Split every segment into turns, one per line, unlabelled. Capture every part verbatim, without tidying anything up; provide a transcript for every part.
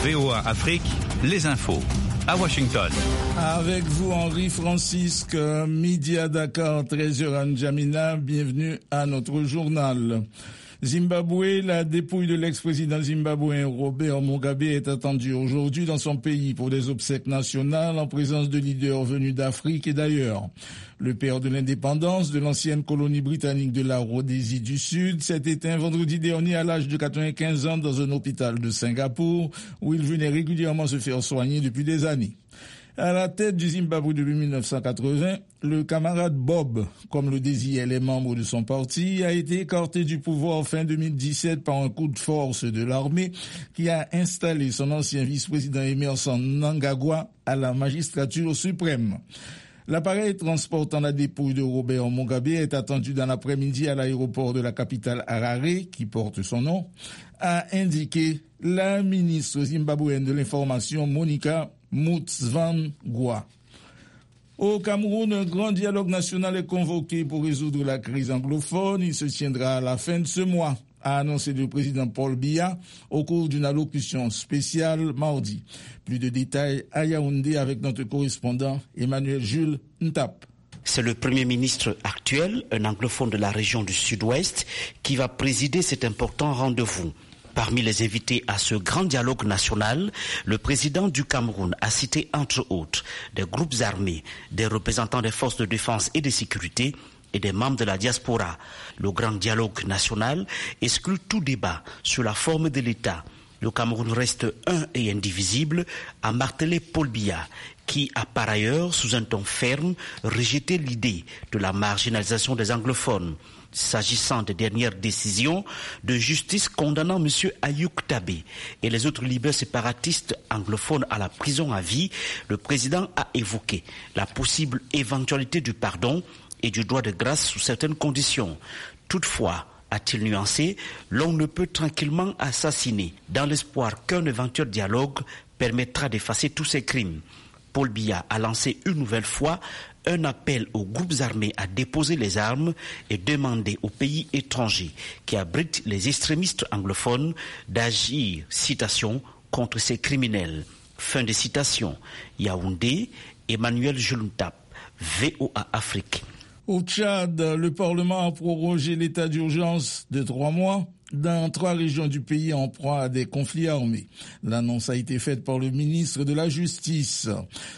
V O A Afrique, les infos. À Washington.
Avec vous, Henri Francisque, midi à Dakar, treize heures à N'Djamena. Bienvenue à notre journal. Zimbabwe, la dépouille de l'ex-président zimbabwéen Robert Mugabe est attendue aujourd'hui dans son pays pour des obsèques nationales en présence de leaders venus d'Afrique et d'ailleurs. Le père de l'indépendance de l'ancienne colonie britannique de la Rhodésie du Sud s'est éteint vendredi dernier à l'âge de quatre-vingt-quinze ans dans un hôpital de Singapour où il venait régulièrement se faire soigner depuis des années. À la tête du Zimbabwe depuis mille neuf cent quatre-vingts, le camarade Bob, comme le désillaient les membres de son parti, a été écarté du pouvoir fin deux mille dix-sept par un coup de force de l'armée qui a installé son ancien vice-président Emmerson Mnangagwa à la magistrature suprême. L'appareil transportant la dépouille de Robert Mugabe est attendu dans l'après-midi à l'aéroport de la capitale Harare, qui porte son nom, a indiqué la ministre zimbabwéenne de l'information Monica Mutsvangwa. Au Cameroun, un grand dialogue national est convoqué pour résoudre la crise anglophone. Il se tiendra à la fin de ce mois, a annoncé le président Paul Biya au cours d'une allocution spéciale mardi. Plus de détails à Yaoundé avec notre correspondant Emmanuel Jules Ntap.
C'est le Premier ministre actuel, un anglophone de la région du Sud-Ouest, qui va présider cet important rendez-vous. Parmi les invités à ce grand dialogue national, le président du Cameroun a cité entre autres des groupes armés, des représentants des forces de défense et de sécurité et des membres de la diaspora. Le grand dialogue national exclut tout débat sur la forme de l'État. Le Cameroun reste un et indivisible, a martelé Paul Biya, qui a par ailleurs, sous un ton ferme, rejeté l'idée de la marginalisation des anglophones. S'agissant des dernières décisions de justice condamnant M. Ayouk Tabé et les autres leaders séparatistes anglophones à la prison à vie, le président a évoqué la possible éventualité du pardon et du droit de grâce sous certaines conditions. Toutefois, a-t-il nuancé, l'on ne peut tranquillement assassiner dans l'espoir qu'un éventuel dialogue permettra d'effacer tous ces crimes. Paul Biya a lancé une nouvelle fois un appel aux groupes armés à déposer les armes et demander aux pays étrangers qui abritent les extrémistes anglophones d'agir, citation, contre ces criminels. Fin de citation. Yaoundé, Emmanuel Jules Ntap, V O A Afrique.
Au Tchad, le Parlement a prorogé l'état d'urgence de trois mois dans trois régions du pays en proie à des conflits armés. L'annonce a été faite par le ministre de la Justice.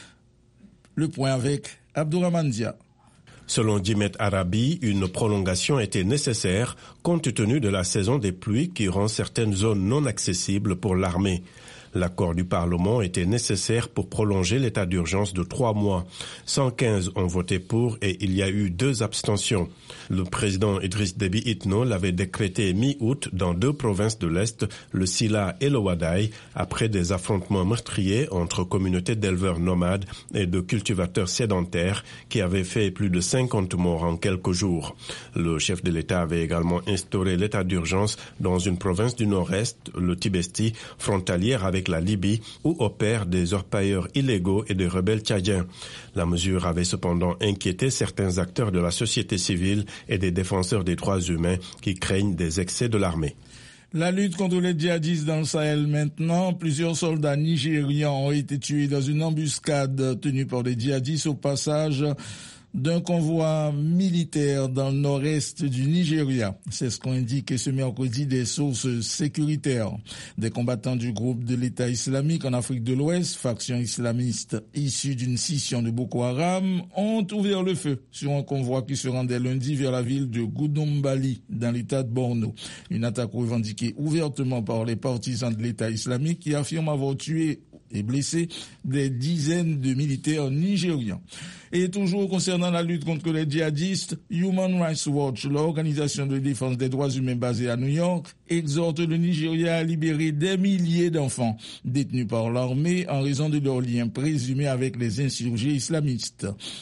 Le point avec Abdourahmane Dia.
Selon Dimet Arabi, une prolongation était nécessaire compte tenu de la saison des pluies qui rend certaines zones non accessibles pour l'armée. L'accord du Parlement était nécessaire pour prolonger l'état d'urgence de trois mois. cent quinze ont voté pour et il y a eu deux abstentions. Le président Idriss Déby Itno l'avait décrété mi-août dans deux provinces de l'Est, le Silla et le Wadaï, après des affrontements meurtriers entre communautés d'éleveurs nomades et de cultivateurs sédentaires qui avaient fait plus de cinquante morts en quelques jours. Le chef de l'État avait également instauré l'état d'urgence dans une province du Nord-Est, le Tibesti, frontalière avec la Libye, où opèrent des orpailleurs illégaux et des rebelles tchadiens. La mesure avait cependant inquiété certains acteurs de la société civile et des défenseurs des droits humains qui craignent des excès de l'armée.
La lutte contre les djihadistes dans le Sahel maintenant. Plusieurs soldats nigérians ont été tués dans une embuscade tenue par des djihadistes au passage d'un convoi militaire dans le nord-est du Nigeria. C'est ce qu'ont indiqué ce mercredi des sources sécuritaires. Des combattants du groupe de l'État islamique en Afrique de l'Ouest, faction islamiste issue d'une scission de Boko Haram, ont ouvert le feu sur un convoi qui se rendait lundi vers la ville de Goudombali, dans l'État de Borno. Une attaque revendiquée ouvertement par les partisans de l'État islamique qui affirment avoir tué et blessé des dizaines de militaires nigérians. Et toujours concernant la lutte contre les djihadistes, Human Rights Watch, l'organisation de défense des droits humains basée à New York, exhorte le Nigeria à libérer des milliers d'enfants détenus par l'armée en raison de leurs liens présumés avec les insurgés islamistes.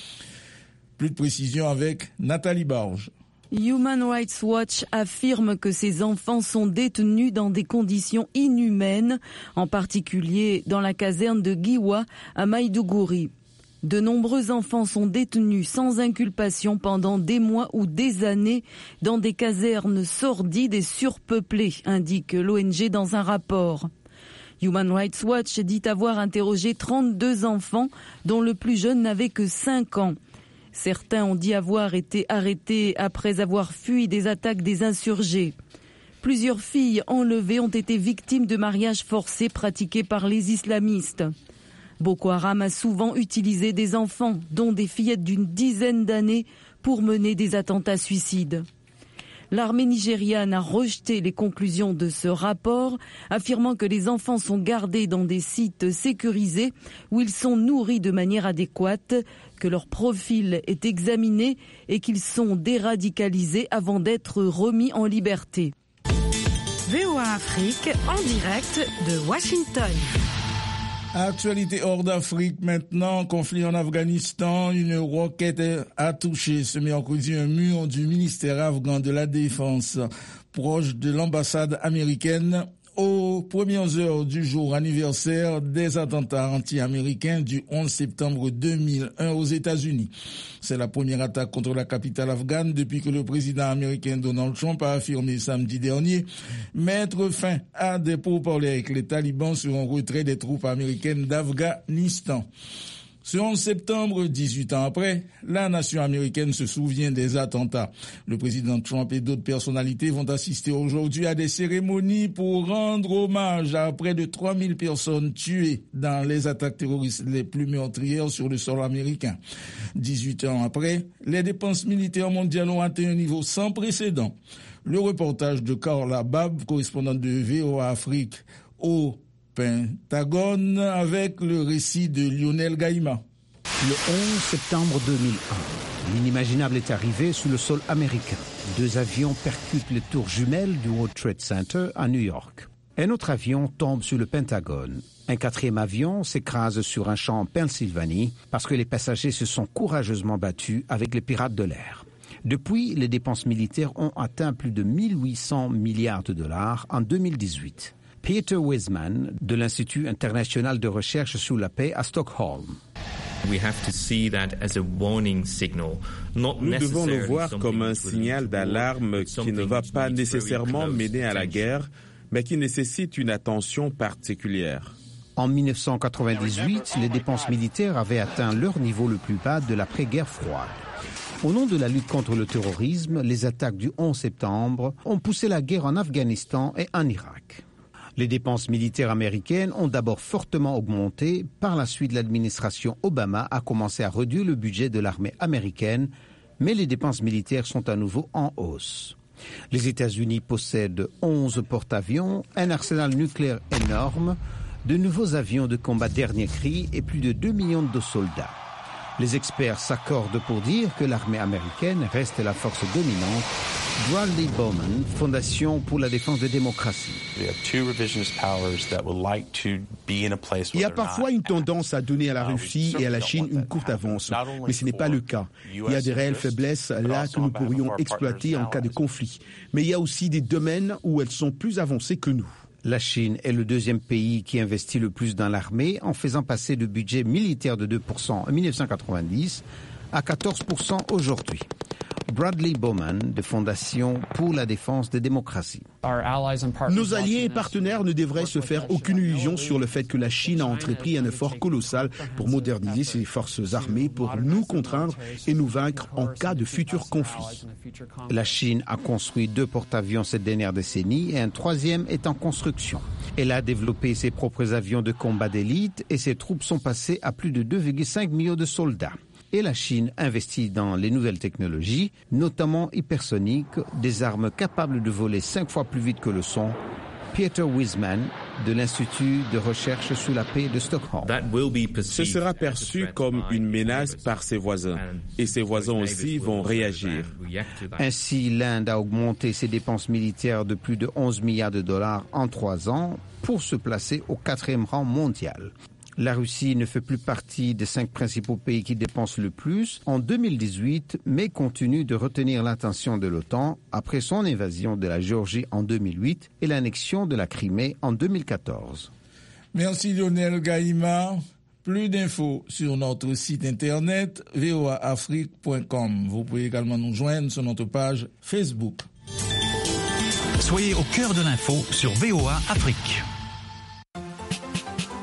Plus de précision avec Nathalie Barge.
Human Rights Watch affirme que ces enfants sont détenus dans des conditions inhumaines, en particulier dans la caserne de Giwa à Maïdougouri. De nombreux enfants sont détenus sans inculpation pendant des mois ou des années dans des casernes sordides et surpeuplées, indique l'O N G dans un rapport. Human Rights Watch dit avoir interrogé trente-deux enfants, dont le plus jeune n'avait que cinq ans. Certains ont dit avoir été arrêtés après avoir fui des attaques des insurgés. Plusieurs filles enlevées ont été victimes de mariages forcés pratiqués par les islamistes. Boko Haram a souvent utilisé des enfants, dont des fillettes d'une dizaine d'années, pour mener des attentats suicides. L'armée nigériane a rejeté les conclusions de ce rapport, affirmant que les enfants sont gardés dans des sites sécurisés où ils sont nourris de manière adéquate, que leur profil est examiné et qu'ils sont déradicalisés avant d'être remis en liberté.
V O A Afrique en direct de Washington.
Actualité hors d'Afrique maintenant, conflit en Afghanistan, une roquette a touché ce mercredi un mur du ministère afghan de la Défense, proche de l'ambassade américaine, aux premières heures du jour anniversaire des attentats anti-américains du onze septembre deux mille un aux États-Unis. C'est la première attaque contre la capitale afghane depuis que le président américain Donald Trump a affirmé samedi dernier mettre fin à des pourparlers avec les talibans sur un retrait des troupes américaines d'Afghanistan. Ce onze septembre, dix-huit ans après, la nation américaine se souvient des attentats. Le président Trump et d'autres personnalités vont assister aujourd'hui à des cérémonies pour rendre hommage à près de trois mille personnes tuées dans les attaques terroristes les plus meurtrières sur le sol américain. dix-huit ans après, les dépenses militaires mondiales ont atteint un niveau sans précédent. Le reportage de Carla Bab, correspondante de V O A Afrique au Pentagone, avec le récit de Lionel Gaïma.
Le onze septembre deux mille un, l'inimaginable est arrivé sous le sol américain. Deux avions percutent les tours jumelles du World Trade Center à New York. Un autre avion tombe sur le Pentagone. Un quatrième avion s'écrase sur un champ en Pennsylvanie parce que les passagers se sont courageusement battus avec les pirates de l'air. Depuis, les dépenses militaires ont atteint plus de mille huit cents milliards de dollars en deux mille dix-huit. Peter Wiseman, de l'Institut international de recherche sur la paix à Stockholm.
We have to see that as a warning signal, not
Nous devons le voir comme un signal d'alarme qui ne va pas nécessairement mener à la guerre, mais qui nécessite une attention particulière.
En mille neuf cent quatre-vingt-dix-huit, les dépenses militaires avaient atteint leur niveau le plus bas de l'après-guerre froide. Au nom de la lutte contre le terrorisme, les attaques du onze septembre ont poussé la guerre en Afghanistan et en Irak. Les dépenses militaires américaines ont d'abord fortement augmenté. Par la suite, l'administration Obama a commencé à réduire le budget de l'armée américaine, mais les dépenses militaires sont à nouveau en hausse. Les États-Unis possèdent onze porte-avions, un arsenal nucléaire énorme, de nouveaux avions de combat dernier cri et plus de deux millions de soldats. Les experts s'accordent pour dire que l'armée américaine reste la force dominante. Bradley Bowman, Fondation pour la défense de la démocratie.
Il y a parfois une tendance à donner à la Russie et à la Chine une courte avance, mais ce n'est pas le cas. Il y a des réelles faiblesses là que nous pourrions exploiter en cas de conflit. Mais il y a aussi des domaines où elles sont plus avancées que nous.
La Chine est le deuxième pays qui investit le plus dans l'armée en faisant passer le budget militaire de deux pour cent en mille neuf cent quatre-vingt-dix à quatorze pour cent aujourd'hui. Bradley Bowman, de Fondation pour la défense des démocraties.
Nos alliés et partenaires ne devraient se faire aucune illusion sur le fait que la Chine a entrepris un effort colossal pour moderniser ses forces armées, pour nous contraindre et nous vaincre en cas de futur conflit.
La Chine a construit deux porte-avions cette dernière décennie et un troisième est en construction. Elle a développé ses propres avions de combat d'élite et ses troupes sont passées à plus de deux virgule cinq millions de soldats. Et la Chine investit dans les nouvelles technologies, notamment hypersoniques, des armes capables de voler cinq fois plus vite que le son. Peter Wiseman, de l'Institut de recherche sur la paix de Stockholm.
Ce sera perçu comme une menace par ses voisins, et ses voisins aussi vont réagir.
Ainsi, l'Inde a augmenté ses dépenses militaires de plus de onze milliards de dollars en trois ans pour se placer au quatrième rang mondial. La Russie ne fait plus partie des cinq principaux pays qui dépensent le plus en deux mille dix-huit, mais continue de retenir l'attention de l'OTAN après son invasion de la Géorgie en deux mille huit et l'annexion de la Crimée en deux mille quatorze.
Merci Lionel Gaïma. Plus d'infos sur notre site internet v o a afrique point com. Vous pouvez également nous joindre sur notre page Facebook.
Soyez au cœur de l'info sur V O A Afrique.